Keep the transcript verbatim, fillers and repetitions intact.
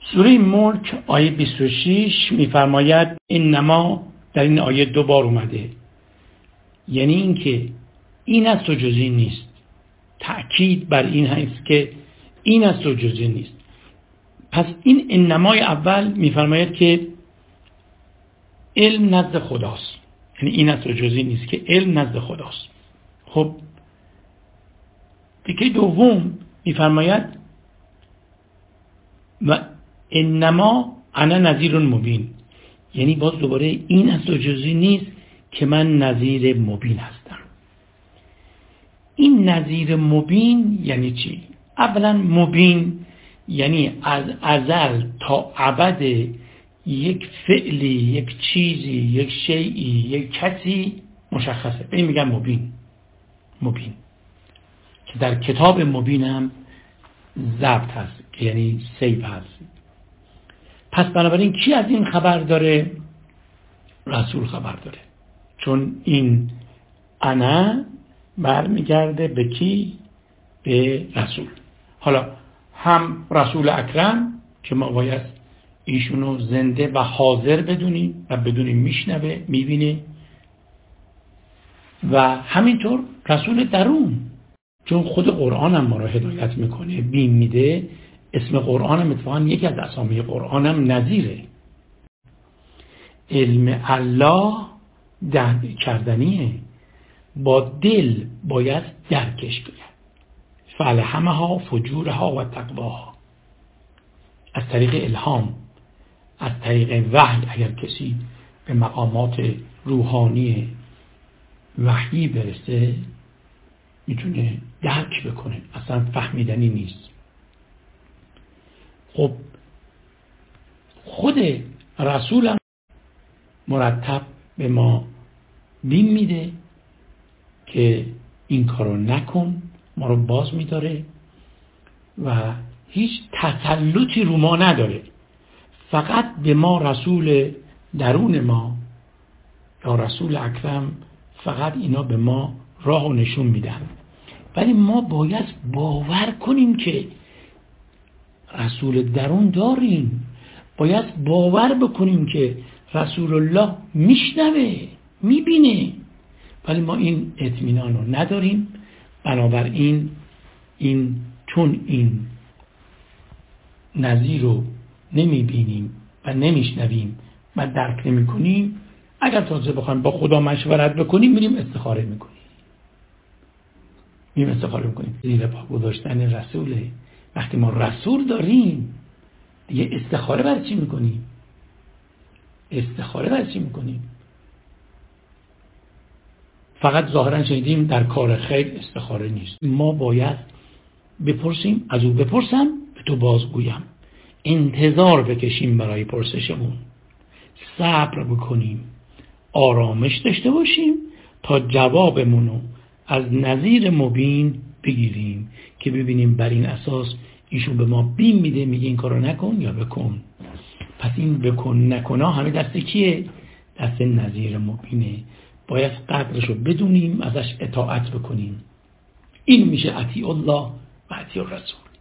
سوره ملک آیه بیست و شش میفرماید انما، در این آیه دو بار اومده، یعنی اینکه این است و جز این نیست. تأکید بر این هست که این است و جز این نیست. پس این انمای اول میفرماید که علم نزد خداست، یعنی این است و جز این نیست که علم نزد خداست. خب تیکه دوم میفرماید و انما انا نذیر مبین، یعنی باز دوباره این است و جز این نیست که من نذیر مبین هستم. این نذیر مبین یعنی چی؟ اولا مبین یعنی از ازل تا ابد یک فعلی، یک چیزی، یک شیئی، یک کسی مشخصه، به این میگن مبین. مبین که در کتاب مبین هم ضبط هست، یعنی سیب هست. پس بنابراین کی از این خبر داره؟ رسول خبر داره، چون این انا برمیگرده به کی؟ به رسول. حالا هم رسول اکرم که ما باید ایشونو زنده و حاضر بدونیم و بدونیم میشنوه، میبینه، و همینطور رسول درون، چون خود قرآن هم ما را هدایت میکنه، بیم میده. اسم قرآن هم اتفاقا یکی از اسامی قرآن هم نذیره. علم الله درک کردنیه، با دل باید درکش کنه. فالهمها فجورها و تقواها، از طریق الهام، از طریق وحی. اگر کسی به مقامات روحانی وحی برسه میتونه درک بکنه، اصلا فهمیدنی نیست. خب خود رسول هم مرتب به ما دین میده که این کارو نکن، ما رو باز میداره و هیچ تسلطی رو ما نداره. فقط به ما رسول درون ما یا رسول اکرم فقط اینا به ما راه و نشون میدن، ولی ما باید باور کنیم که رسول درون داریم. باید باور بکنیم که رسول الله میشنوه، میبینه، ولی ما این اطمینان رو نداریم. بنابراین این چون این نظیر رو نمیبینیم و نمیشنویم و درک نمی کنیم، اگر تازه بخوایم با خدا مشورت بکنیم میریم استخاره میکنیم میریم استخاره میکنیم زیر پا گذاشتن رسوله. وقتی ما رسول داریم دیگه استخاره برای چی میکنیم؟ استخاره برای چی میکنیم؟ فقط ظاهرا شنیدیم در کار خیر استخاره نیست. ما باید بپرسیم، از او بپرسم به تو بازگویم، انتظار بکشیم برای پرسشمون، صبر بکنیم، آرامش داشته باشیم تا جوابمونو از نظیر مبین بگیریم که ببینیم بر این اساس ایشون به ما بیم میده، میگه این کارو نکن یا بکن. پس این بکن نکنا همه دست کیه؟ دست نظیر مبینه. باید قدرشو بدونیم، ازش اطاعت بکنیم. این میشه اطیع الله و اطیع الرسول.